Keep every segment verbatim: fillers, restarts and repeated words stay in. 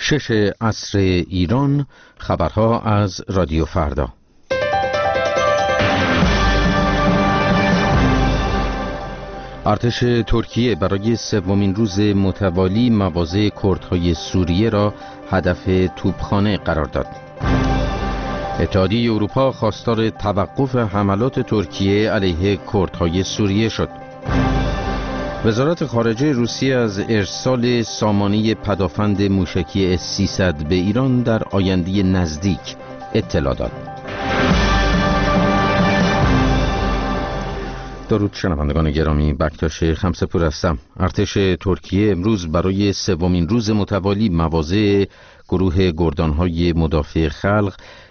شش عصر ایران، خبرها از رادیو فردا. ارتش ترکیه برای سومین روز متوالی مواضع کردهای سوریه را هدف توپخانه قرار داد. اتحادیه اروپا خواستار توقف حملات ترکیه علیه کردهای سوریه شد. وزارت خارجه روسیه از ارسال سامانه پدافند موشکی اس سیصد به ایران در آینده نزدیک اطلاع داد. درود شنوندگان گرامی، بکتاش خمسپور هستم. ارتش ترکیه امروز برای سومین روز متوالی مواضع گروه گردانهای مدافع خلق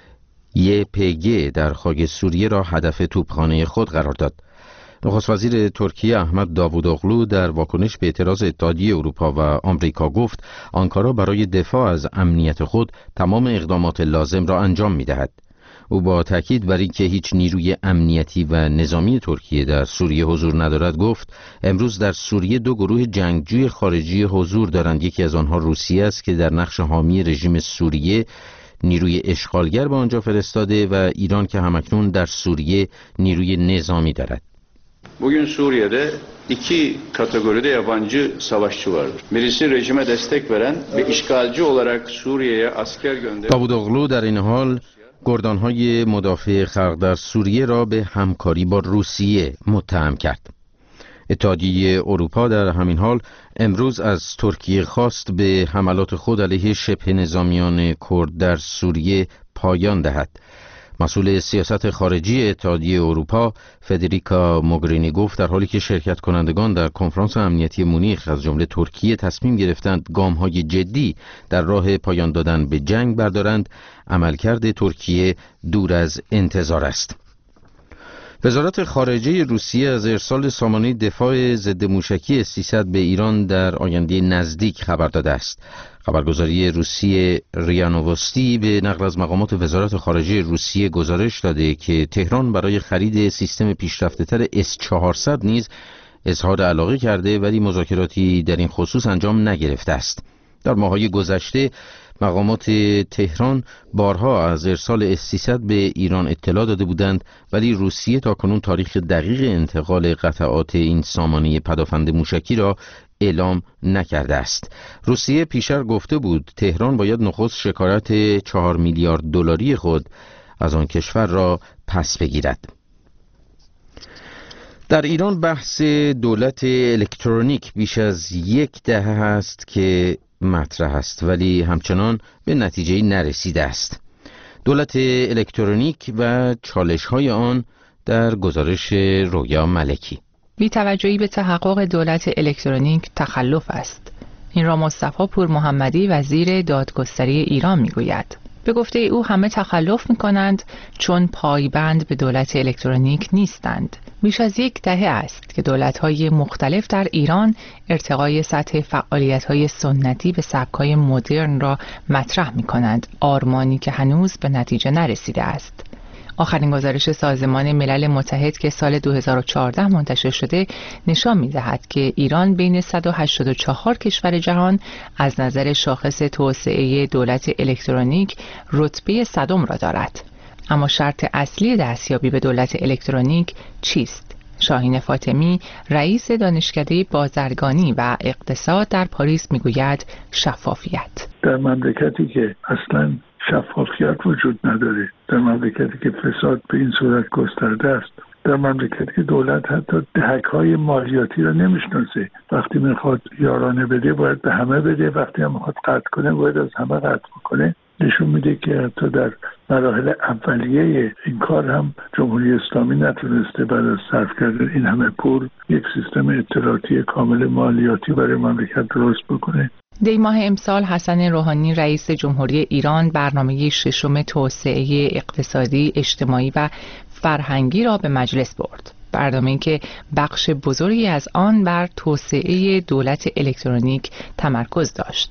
یه پی جی در خاک سوریه را هدف توپخانه خود قرار داد. نخست وزیر ترکیه احمد داوودوغلو در واکنش به اعتراض اتحادیه اروپا و آمریکا گفت آنکارا برای دفاع از امنیت خود تمام اقدامات لازم را انجام می‌دهد. او با تاکید بر اینکه هیچ نیروی امنیتی و نظامی ترکیه در سوریه حضور ندارد گفت امروز در سوریه دو گروه جنگجوی خارجی حضور دارند. یکی از آنها روسیه است که در نقش حامی رژیم سوریه نیروی اشغالگر به آنجا فرستاده و ایران که همکنون در سوریه نیروی نظامی دارد. Bugün Suriye'de iki kategoride yabancı savaşçı vardır. Birisi rejime destek veren ve işgalci olarak Suriye'ye asker gönderen. داوودوغلو در این حال گردانهای مدافع خلق در سوریه را به همکاری با روسیه متهم کرد. اتحادیه اروپا در همین حال امروز از ترکیه خواست به حملات خود علیه شبه نظامیان کرد در سوریه پایان دهد. مسئول سیاست خارجی اتحادیه اروپا فدریکا موگرینی گفت در حالی که شرکت کنندگان در کنفرانس امنیتی مونیخ از جمله ترکیه تصمیم گرفتند گام‌های جدی در راه پایان دادن به جنگ بردارند، عملکرد ترکیه دور از انتظار است. وزارت خارجه روسیه از ارسال سامانه دفاع ضد موشکی اس سیصد به ایران در آینده نزدیک خبر داده است. خبرگزاری روسیه ریا نووستی به نقل از مقامات وزارت خارجه روسیه گزارش داده که تهران برای خرید سیستم پیشرفته‌تر اس چهارصد نیز اظهار علاقه کرده ولی مذاکراتی در این خصوص انجام نگرفته است. در ماه‌های گذشته مقامات تهران بارها از ارسال اس سیصد به ایران اطلاع داده بودند ولی روسیه تاکنون تاریخ دقیق انتقال قطعات این سامانه پدافند موشکی را اعلام نکرده است. روسیه پیشتر گفته بود تهران باید نخست شکایت چهار میلیارد دلاری خود از آن کشور را پس بگیرد. در ایران بحث دولت الکترونیک بیش از یک دهه است که مطرح است ولی همچنان به نتیجه‌ای نرسیده است. دولت الکترونیک و چالش‌های آن در گزارش رویا ملکی. بی‌توجهی به تحقق دولت الکترونیک تخلف است. این را مصطفی پور محمدی وزیر دادگستری ایران میگوید. به گفته او همه تخلف می‌کنند چون پایبند به دولت الکترونیک نیستند. بیش از یک دهه است که دولت‌های مختلف در ایران ارتقای سطح فعالیت‌های سنتی به سبک‌های مدرن را مطرح می‌کنند، آرمانی که هنوز به نتیجه نرسیده است. آخرین گزارش سازمان ملل متحد که سال دو هزار و چهارده منتشر شده نشان می‌دهد که ایران بین صد و هشتاد و چهار کشور جهان از نظر شاخص توسعه دولت الکترونیک رتبه صدم را دارد. اما شرط اصلی دستیابی به دولت الکترونیک چیست؟ شاهین فاطمی رئیس دانشکده بازرگانی و اقتصاد در پاریس میگوید شفافیت. در مملکتی که اصلاً شفافیت وجود نداره، در مملکتی که فساد به این صورت گسترده است، در مملکتی که دولت حتی دهک‌های مالیاتی را نمیشناسه، وقتی میخواد یارانه بده باید به همه بده، وقتی هم میخواد قطع کنه باید از همه قطع کنه، نشون میده که حتی در مراحل اولیه این کار هم جمهوری اسلامی نتونسته بعد از صرف کردن این همه پول یک سیستم اطلاعاتی کامل مالیاتی برای مملکت درست بکنه. دی ماه امسال حسن روحانی رئیس جمهوری ایران برنامه ششم توسعه اقتصادی، اجتماعی و فرهنگی را به مجلس برد. برنامه‌ای که بخش بزرگی از آن بر توسعه دولت الکترونیک تمرکز داشت.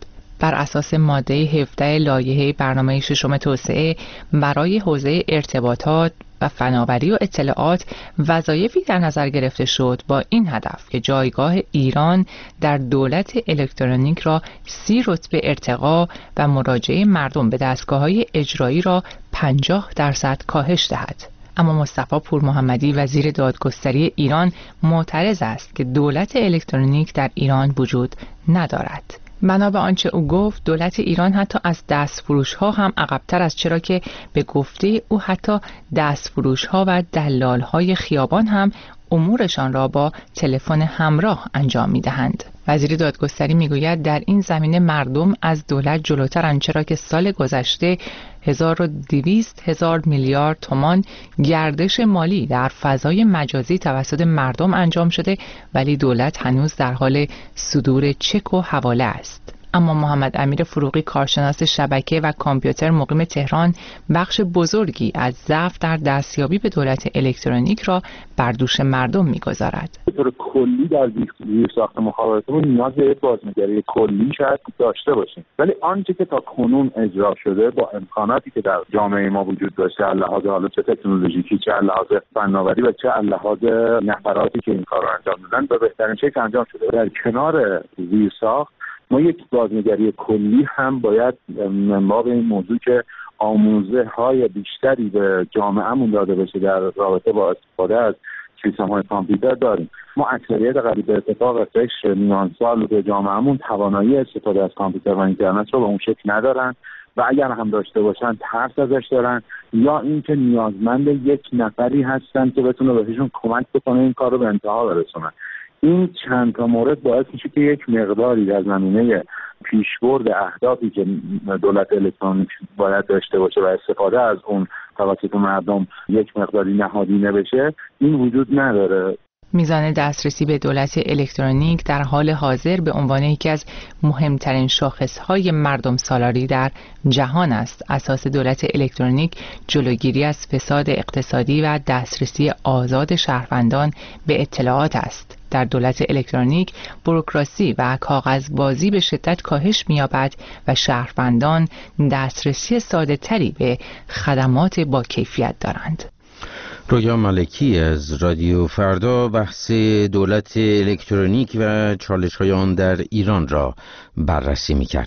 بر اساس ماده هفده لایحه برنامه ششم توسعه برای حوزه ارتباطات و فناوری و اطلاعات وظایفی در نظر گرفته شد با این هدف که جایگاه ایران در دولت الکترونیک را سی رتبه ارتقا و مراجعه مردم به دستگاه‌های اجرایی را پنجاه درصد کاهش دهد. اما مصطفی پور محمدی وزیر دادگستری ایران معترض است که دولت الکترونیک در ایران وجود ندارد. بنا به آنچه او گفت دولت ایران حتی از دستفروش ها هم عقب‌تر است، چرا که به گفته او حتی دستفروش ها و دلال های خیابان هم امورشان را با تلفن همراه انجام می دهند. وزیر دادگستری می گوید در این زمینه مردم از دولت جلوترند، چرا که سال گذشته هزار و دویست هزار میلیارد تومان گردش مالی در فضای مجازی توسط مردم انجام شده ولی دولت هنوز در حال صدور چک و حواله است. اما محمد امیر فروغی کارشناس شبکه و کامپیوتر مقیم تهران بخش بزرگی از ضعف در دستیابی به دولت الکترونیک را بر دوش مردم می‌گذارد. به طور کلی در زیرساخت مخابراتمون نیاز به بازنگری کلی شاید داشته باشیم، ولی آنچه که تا کنون اجرا شده با امکاناتی که در جامعه ما وجود داشته، از لحاظ حالا چه تکنولوژیکی، چه از لحاظ فناوری و چه از لحاظ نفراتی که این کار را انجام دادن، به بهترین شکل انجام شده. در کنار زیرساخت ما یک بازنگری کلی هم باید منبع این موضوع که آموزه های بیشتری به جامعهمون داده بشه در رابطه با استفاده از سیستم‌های کامپیوتر داریم. ما اکثریت قریب به اتفاق قشر میان سال به جامعهمون توانایی استفاده از کامپیوتر و اینترنت رو به اون شکل ندارن و اگر هم داشته باشن ترس ازش دارن، یا اینکه نیازمند یک نفری هستن که بتونه بهشون کمک بکنه این کار رو به انتها برسونن. این چند تا مورد باعث میشه که یک مقداری در زمینه پیشبرد اهدافی که دولت الکترونیک باید داشته باشه و استفاده از اون توسط مردم یک مقداری نهادینه بشه، این وجود نداره. میزان دسترسی به دولت الکترونیک در حال حاضر به عنوان یکی از مهمترین شاخصهای مردم سالاری در جهان است. اساس دولت الکترونیک جلوگیری از فساد اقتصادی و دسترسی آزاد شهروندان به اطلاعات است. در دولت الکترونیک بوروکراسی و کاغذبازی به شدت کاهش می‌یابد و شهروندان دسترسی ساده‌تری به خدمات با کیفیت دارند. رویا ملکی از رادیو فردا بحث دولت الکترونیک و چالش‌های آن در ایران را بررسی می‌کرد.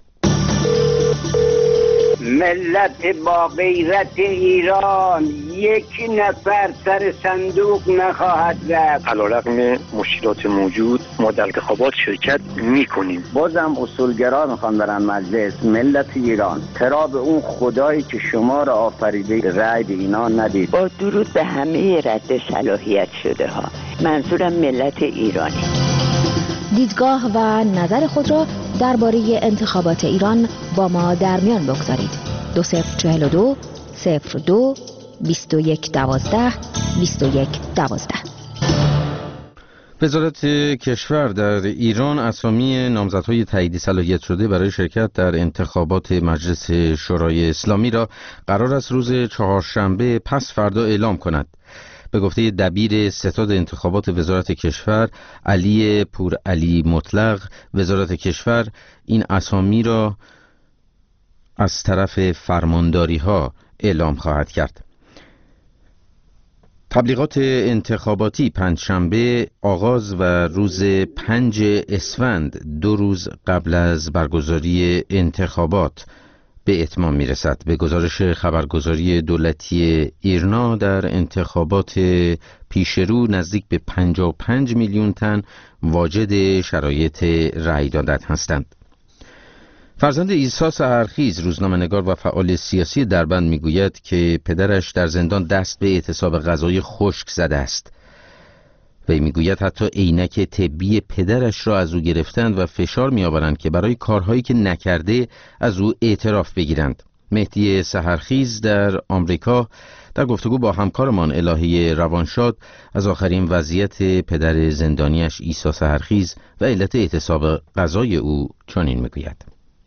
ملت با غیرت ایران یک نفر سر صندوق نخواهد رفت. علیرغم مشکلات موجود ما در انتخابات شرکت میکنیم. بازم اصولگرا میخوان برن مجلس. ملت ایران چرا به اون خدایی که شما را آفریده رأی به اینا ندید؟ با درود به همه رد صلاحیت شده ها، منظورم ملت ایرانی. دیدگاه و نظر خود را درباره انتخابات ایران با ما در میان بگذارید. دو صفر چهل و دو صفر دو بیست و یک دوازده بیست و یک دوازده. وزارت کشور در ایران اسامی نامزدهای تایید صلاحیت شده برای شرکت در انتخابات مجلس شورای اسلامی را قرار است روز چهارشنبه پس فردا اعلام کند. به گفته دبیر ستاد انتخابات وزارت کشور علی پور علی مطلق، وزارت کشور این اسامی را از طرف فرمانداری ها اعلام خواهد کرد. تبلیغات انتخاباتی پنجشنبه آغاز و روز پنج اسفند دو روز قبل از برگزاری انتخابات به اتمام میرسد. به گزارش خبرگزاری دولتی ایرنا در انتخابات پیشرو نزدیک به پنجاه و پنج میلیون تن واجد شرایط رأی دادن هستند. فرزند عیسی سحرخیز روزنامه‌نگار و فعال سیاسی دربند میگوید که پدرش در زندان دست به اعتصاب غذای خشک زده است. وی میگوید حتی عینک طبی پدرش را از او گرفتند و فشار میآورند که برای کارهایی که نکرده از او اعتراف بگیرند. مهدی سحرخیز در آمریکا در گفتگو با همکارمان الهی روانشاد از آخرین وضعیت پدر زندانیش عیسی سحرخیز و علت اعتصاب غذای او چنین میگوید: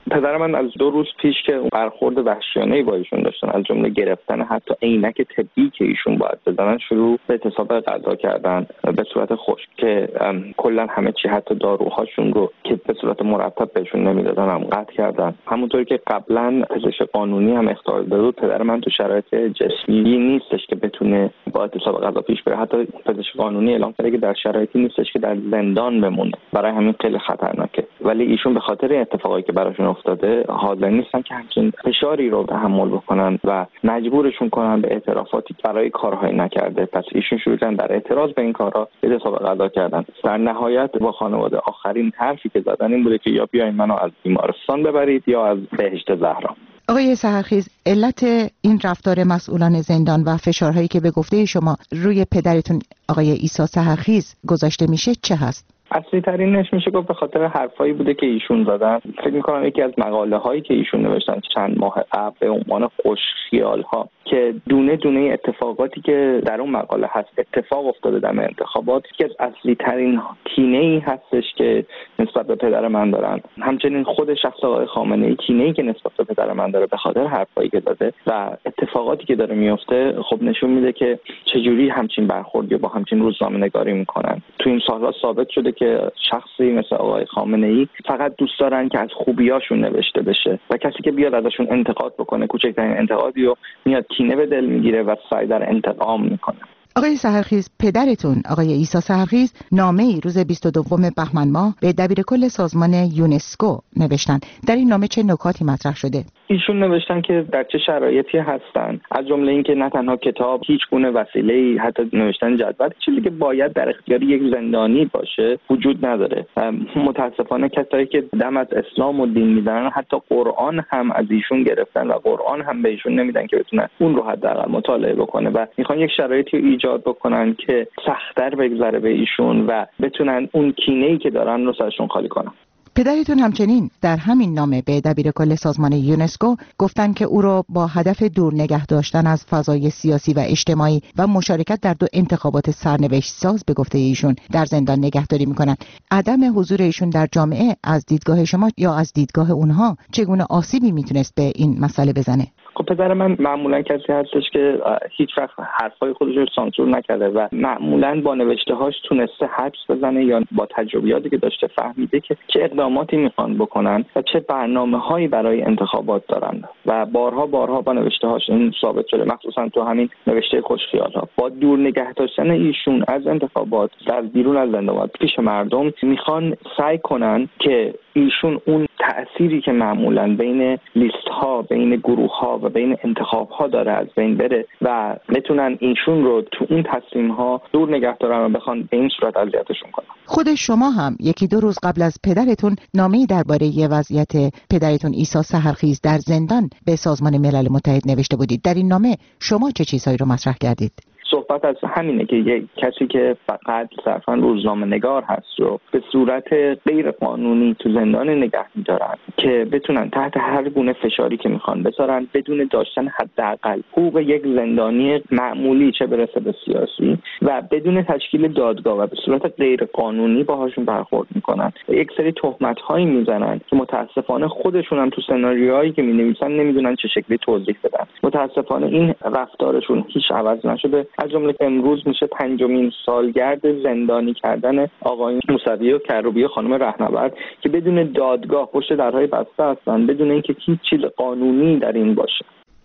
پدر من از دو روز پیش که برخورد وحشیانه‌ای با ایشون داشتن، از جمله گرفتن حتی عینک طبی که ایشون باید بزنن، شروع به اعتصاب غذا کردن به صورت خشک که کلا همه چی حتی داروهاشون رو که به صورت مرتب بهشون نمیدادن هم قطع کردن. همونطوری که قبلا پزشک قانونی هم اخطار داده بود، پدر من تو شرایط جسمی نیستش که بتونه با اعتصاب غذا پیش بره. حتی پزشک قانونی اعلام کرده که در شرایطی نیستش که در زندان بمونه، برای همین خیلی خطرناکه. ولی ایشون به خاطر اتفاقی که براشون افتاده حاضر نیستن که همچین فشاری رو تحمل بکنن و مجبورشون کنن به اعترافاتی برای کارهای نکرده. پس ایشون شروع کردن در اعتراض به این کارها اعتصاب غذا کردن. در نهایت با خانواده آخرین حرفی که زدن این بوده که یا بیاین منو از بیمارستان ببرید یا از بهشت زهرا. آقای سحرخیز، علت این رفتار مسئولان زندان و فشارهایی که به گفته شما روی پدرتون آقای عیسی سحرخیز گذاشته میشه چه هست؟ اصلی ترینش میشه گفت به خاطر حرفایی بوده که ایشون زدن. فکر میکنم یکی از مقاله هایی که ایشون نوشتن چند ماه قبل به عنوان خوش خیال ها که دونه دونه اتفاقاتی که در اون مقاله هست اتفاق افتاده در انتخابات، که از اصلی ترین کینه‌ای هستش که نسبت به پدر من دارن. همچنین خود شخص آقای خامنه‌ای کینه‌ای که نسبت به پدر من داره به خاطر حرفایی که زده و اتفاقاتی که داره میفته، خب نشون میده که چجوری همچین برخوردی با همچین روزنامه‌نگاری میکنن. تو این سال‌ها ثابت شده که شخصی مثل آقای خامنه‌ای فقط دوست دارن که از خوبیاشون نوشته بشه و کسی که بیاد ازشون انتقاد بکنه، کوچکترین انتقادی رو میاد کینه به دل میگیره و سعی در انتقام میکنه. آقای سحرخیز، پدرتون آقای عیسی سحرخیز نامه‌ای روز بیست و دوم بهمن ماه به دبیرکل سازمان یونسکو نوشتن. در این نامه چه نکاتی مطرح شده؟ ایشون نوشتن که در چه شرایطی هستن، از جمله اینکه نه تنها کتاب، هیچ گونه وسیله‌ای، حتی نوشتن جدول، چیزی که باید در اختیار یک زندانی باشه وجود نداره. متاسفانه کسایی که دم از اسلام و دین میزنن حتی قرآن هم از ایشون گرفتن و قرآن هم به ایشون نمیدن که بتونن اون رو حداقل مطالعه بکنه و میخوان یک شرایطی ایجاد بکنن که سخت‌تر بگذره به ایشون و بتونن اون کینه‌ای که دارن رو سرشون خالی کنن. پدرتون همچنین در همین نامه به دبیرکل سازمان یونسکو گفتن که او را با هدف دور نگه داشتن از فضای سیاسی و اجتماعی و مشارکت در دو انتخابات سرنوشت ساز به گفته ایشون در زندان نگهداری میکنن. عدم حضور ایشون در جامعه از دیدگاه شما یا از دیدگاه اونها چگونه آسیبی میتونست به این مسئله بزنه؟ خب پدر من معمولا کسی هستش که هیچ وقت حرفای خودش رو سانسور نکرده و معمولا با نوشته‌هاش تونسته حدس بزنه یا با تجربیاتی که داشته فهمیده که چه اقداماتی میخوان بکنن و چه برنامه‌هایی برای انتخابات دارن و بارها بارها با نوشته‌هاش این ثابت شده، مخصوصا تو همین نوشته خوشخیال‌ها. با دور نگه داشتن ایشون از انتخابات در بیرون از زندان پیش مردم میخوان سعی کنن که ایشون اون تأثیری که معمولاً بین لیست‌ها، بین گروه‌ها و بین انتخاب‌ها داره از بین بره و بتونن ایشون رو تو اون تصمیم‌ها دور نگه دارن و بخوان به این صورت اذیتشون کنن. خود شما هم یکی دو روز قبل از پدرتون نامه‌ای درباره وضعیت پدرتون عیسی سحرخیز در زندان به سازمان ملل متحد نوشته بودید. در این نامه شما چه چیزهایی رو مطرح کردید؟ صحبت از همینه که یک کسی که فقط صرفاً روزنامه نگار هست رو به صورت غیر قانونی تو زندان نگه می‌دارن که بتونن تحت هر گونه فشاری که میخوان بذارن بدون داشتن حداقل حقوق یک زندانی معمولی، چه برسه به سیاسی، و بدون تشکیل دادگاه و به صورت غیر قانونی باهاشون برخورد میکنن. یک سری تهمت‌هایی میزنن که متاسفانه خودشون هم تو سناریوهایی که مینویسن نمیدونن چه شکلی توضیح بدن. متاسفانه این رفتارشون هیچ عوض نشده. از جمله امروز میشه پنجمین سالگرد زندانی کردن آقای موسوی و کروبی و خانم رهنورد که بدون دادگاه پشت درهای بسته هستن، بدون اینکه هیچ چیز قانونی در این باشه.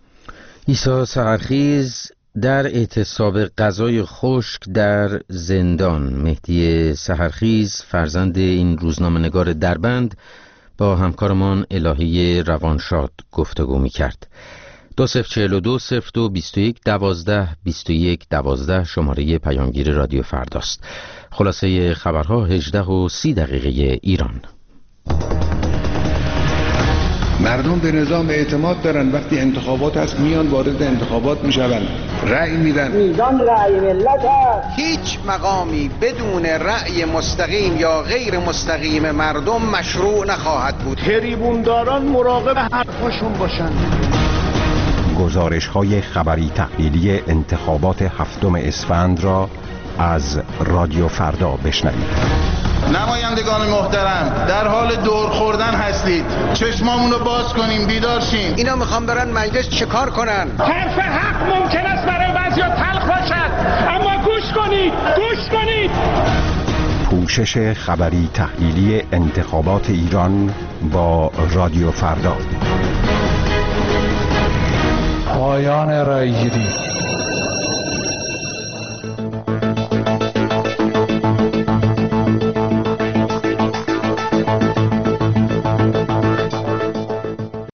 عیسی سحرخیز در اعتصاب غذای خشک در زندان. مهدی سحرخیز فرزند این روزنامه‌نگار دربند با همکارمان الهی روانشاد گفتگو می‌کرد. دو صفر چهل و دو صفر دو بیست و یک دوازده بیست و یک دوازده شماره پیامگیر رادیو فرداست. خلاصه خبرها هجده و سی دقیقه ایران. مردم به نظام اعتماد دارن، وقتی انتخابات هست میان وارد انتخابات میشون، رأی میدن. میدان رأی ملت هست. هیچ مقامی بدون رأی مستقیم یا غیر مستقیم مردم مشروع نخواهد بود. تریبونداران مراقب حرفاشون باشن. گزارش‌های خبری تحلیلی انتخابات هفتم اسفند را از رادیو فردا بشنوید. نمایندگان محترم، در حال دور خوردن هستید. چشمامونو باز کنیم، بیدار شیم. اینا میخوان برن مجلس چیکار کنن؟ حرف حق ممکن است برای بعضیا تلخ باشد، اما گوش کنید، گوش کنید. پوشش خبری تحلیلی انتخابات ایران با رادیو فردا. پایان رایگیری